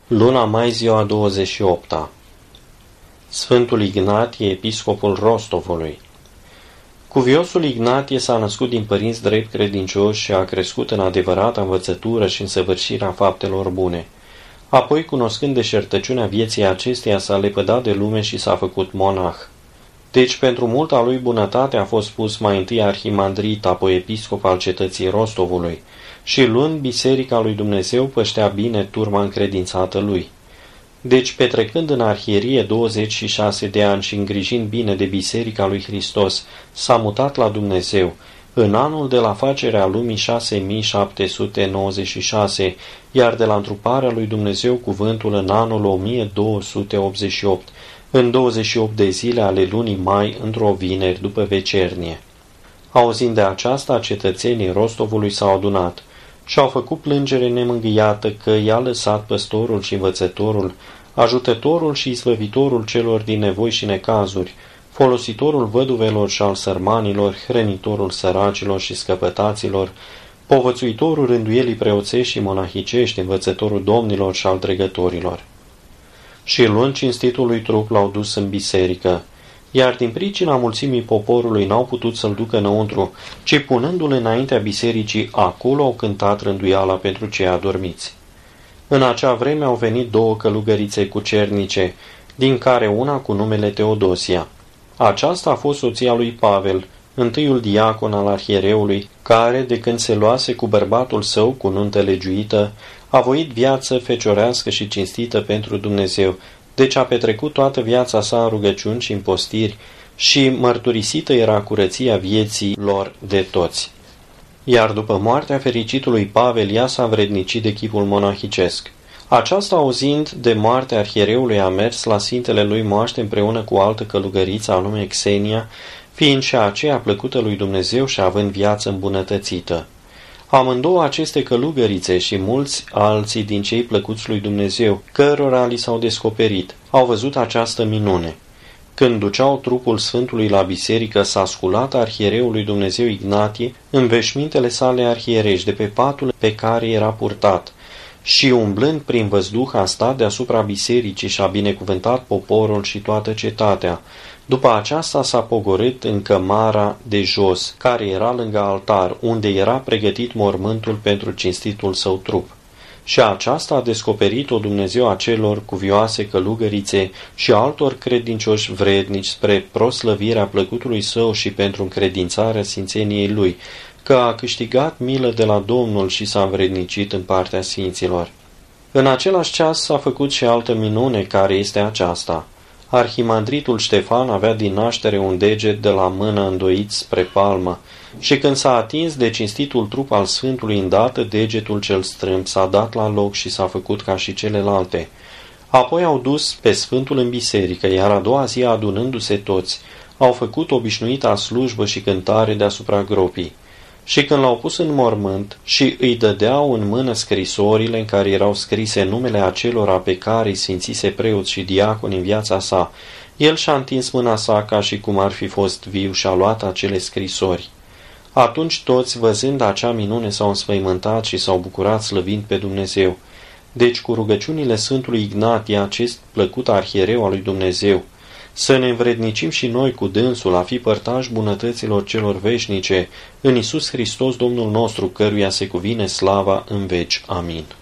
Luna mai, ziua 28-a. Sfântul Ignatie, episcopul Rostovului. Cuviosul Ignatie s-a născut din părinți drept credincioși și a crescut în adevărata învățătură și în săvârșirea faptelor bune. Apoi, cunoscând deșertăciunea vieții acesteia, s-a lepădat de lume și s-a făcut monah. Deci, pentru multa lui bunătate a fost pus mai întâi arhimandrit, apoi episcop al cetății Rostovului, și luând biserica lui Dumnezeu păștea bine turma încredințată lui. Deci, petrecând în arhierie 26 de ani și îngrijind bine de biserica lui Hristos, s-a mutat la Dumnezeu, în anul de la facerea lumii 6796, iar de la întruparea lui Dumnezeu cuvântul în anul 1288, în 28 de zile ale lunii mai, într-o vineri după vecernie. Auzind de aceasta, cetățenii Rostovului s-au adunat și au făcut plângere nemângâiată că i-a lăsat păstorul și învățătorul, ajutătorul și izbăvitorul celor din nevoi și necazuri, folositorul văduvelor și al sărmanilor, hrănitorul săracilor și scăpătaților, povățuitorul rânduielii preoțești și monahicești, învățătorul domnilor și al dregătorilor. Și luând cinstitul lui trup l-au dus în biserică, iar din pricina mulțimii poporului n-au putut să-l ducă înăuntru, ci punându-l înaintea bisericii, acolo au cântat rânduiala pentru cei adormiți. În acea vreme au venit două călugărițe cucernice, din care una cu numele Teodosia. Aceasta a fost soția lui Pavel, întâiul diacon al arhiereului, care, de când se luase cu bărbatul său cu nuntă legiuită, a voit viață feciorească și cinstită pentru Dumnezeu, deci a petrecut toată viața sa în rugăciuni și în postiri și mărturisită era curăția vieții lor de toți. Iar după moartea fericitului Pavel, ea s-a învrednicit de chipul monahicesc. Aceasta, auzind de moartea arhiereului, a mers la sfintele lui moaște împreună cu o altă călugăriță anume Xenia, fiind și aceea plăcută lui Dumnezeu și având viață îmbunătățită. Amândouă aceste călugărițe și mulți alții din cei plăcuți lui Dumnezeu, cărora li s-au descoperit, au văzut această minune. Când duceau trupul Sfântului la biserică, s-a sculat arhiereul lui Dumnezeu Ignatie în veșmintele sale arhierești de pe patul pe care era purtat și, umblând prin văzduh, a stat deasupra bisericii și a binecuvântat poporul și toată cetatea. După aceasta s-a pogorât în cămara de jos, care era lângă altar, unde era pregătit mormântul pentru cinstitul său trup. Și aceasta a descoperit-o Dumnezeu acelor cuvioase călugărițe și altor credincioși vrednici spre proslăvirea plăcutului său și pentru încredințarea sfințeniei lui, că a câștigat milă de la Domnul și s-a învrednicit în partea sfinților. În același ceas s-a făcut și altă minune, care este aceasta. Arhimandritul Ștefan avea din naștere un deget de la mână îndoit spre palmă și când s-a atins de cinstitul trup al Sfântului îndată, degetul cel strâmb s-a dat la loc și s-a făcut ca și celelalte. Apoi au dus pe Sfântul în biserică, iar a doua zi, adunându-se toți, au făcut obișnuita slujbă și cântare deasupra gropii. Și când l-au pus în mormânt și îi dădeau în mână scrisorile în care erau scrise numele acelora pe care îi sfințise preoți și diaconi în viața sa, el și-a întins mâna sa ca și cum ar fi fost viu și a luat acele scrisori. Atunci toți, văzând acea minune, s-au înspăimântat și s-au bucurat slăvind pe Dumnezeu. Deci, cu rugăciunile Sfântului Ignatie, acest plăcut arhiereu al lui Dumnezeu, să ne învrednicim și noi cu dânsul a fi părtași bunătăților celor veșnice, în Iisus Hristos Domnul nostru, căruia se cuvine slava în veci. Amin.